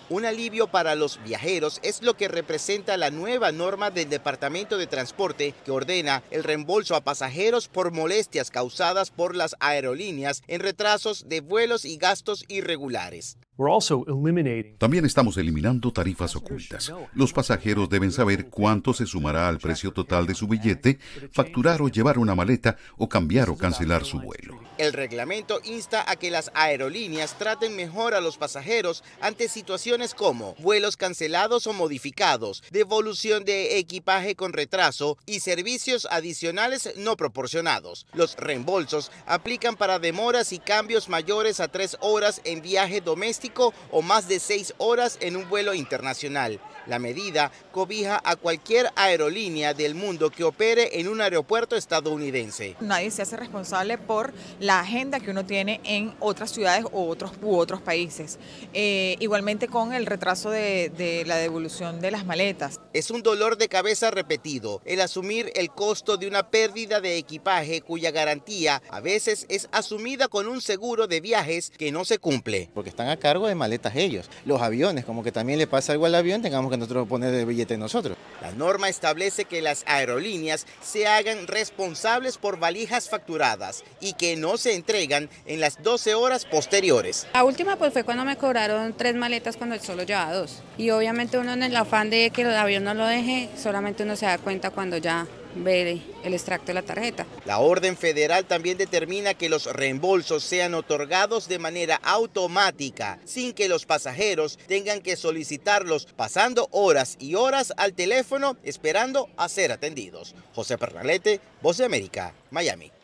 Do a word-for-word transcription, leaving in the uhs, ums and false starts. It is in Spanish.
Un alivio para los viajeros es lo que representa la nueva norma del Departamento de Transporte que ordena el reembolso a pasajeros por molestias causadas por las aerolíneas en retrasos de vuelos y gastos irregulares. También estamos eliminando tarifas ocultas. Los pasajeros deben saber cuánto se sumará al precio total de su billete, facturar o llevar una maleta o cambiar o cancelar su vuelo. El reglamento insta a que las aerolíneas traten mejor a los pasajeros ante situaciones como vuelos cancelados o modificados, devolución de equipaje con retraso y servicios adicionales no proporcionados. Los reembolsos aplican para demoras y cambios mayores a tres horas en viaje doméstico o más de seis horas en un vuelo internacional. La medida cobija a cualquier aerolínea del mundo que opere en un aeropuerto estadounidense. Nadie se hace responsable por la agenda que uno tiene en otras ciudades u otros, u otros países. Eh, igualmente con el retraso de, de la devolución de las maletas. Es un dolor de cabeza repetido el asumir el costo de una pérdida de equipaje cuya garantía a veces es asumida con un seguro de viajes que no se cumple. Porque están a cargo de maletas ellos. Los aviones, como que también le pasa algo al avión, tengamos que nosotros poner el billete nosotros. La norma establece que las aerolíneas se hagan responsables por valijas facturadas y que no se entregan en las doce horas posteriores. La última pues fue cuando me cobraron tres maletas cuando el solo llevaba dos. Y obviamente uno en el afán de que el avión no lo deje, solamente uno se da cuenta cuando ya ve el extracto de la tarjeta. La orden federal también determina que los reembolsos sean otorgados de manera automática, sin que los pasajeros tengan que solicitarlos pasando horas y horas al teléfono esperando a ser atendidos. José Pernalete, Voz de América, Miami.